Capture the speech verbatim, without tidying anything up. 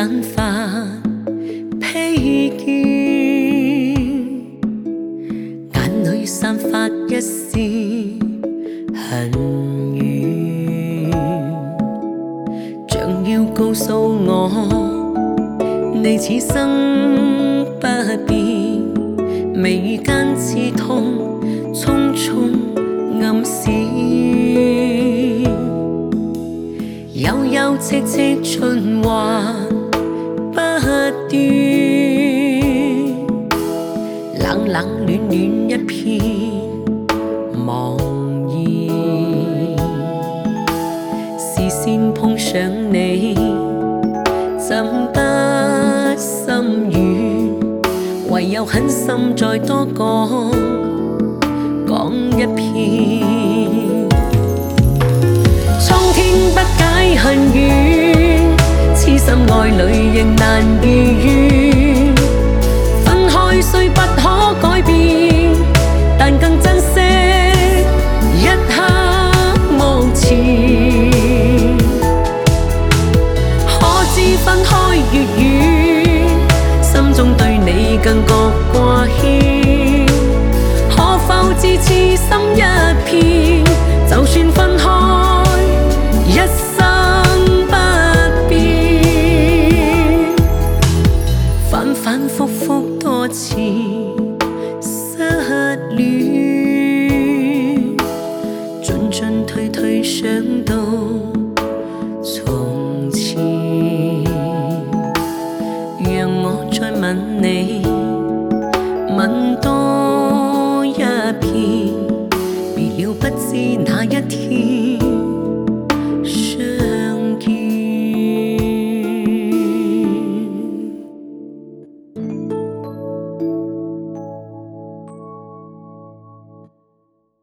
散發疲倦，眼裏散發一絲恨怨，像要告訴我，你此生不變，眉間刺痛，匆匆暗示，悠悠戚戚循環不斷，冷冷暖暖一片茫然，視線碰上你，怎不心軟，唯有狠心再多講講一遍。蒼天不解恨怨，痴心愛侶仍難如願。分開雖不可改變，但更珍惜一刻目前。可知分開越遠，心中對你更覺掛牽。可否知痴心一片，就算分開一生不變。反反覆覆多次失戀，進進退退想到從前。讓我再吻你，吻多一遍，別了不知哪一天